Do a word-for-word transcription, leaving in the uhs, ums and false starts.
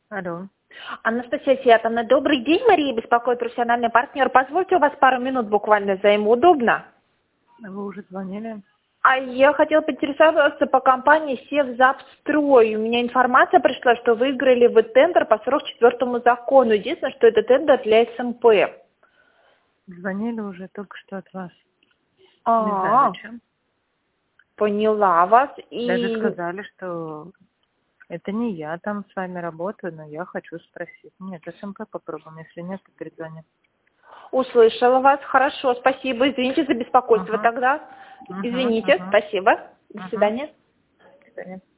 Алло. Анастасия Фиатовна, добрый день. Мария беспокоит, профессиональный партнер. Позвольте, у вас пару минут буквально займу. Удобно? Вы уже звонили? А я хотела поинтересоваться по компании Севзапстрой. У меня информация пришла, что выиграли вы тендер по сорок четвёртому закону. Единственное, что это тендер для СМП. Звонили уже только что от вас. А, Не знаю зачем. поняла вас. Даже И сказали, что это не я там с вами работаю, но я хочу спросить. Нет, СМП попробуем, если нет, то перезвоним. услышала вас. Хорошо, спасибо. Извините за беспокойство Ага. тогда. Ага, Извините, ага. спасибо. До Ага. свидания. До свидания.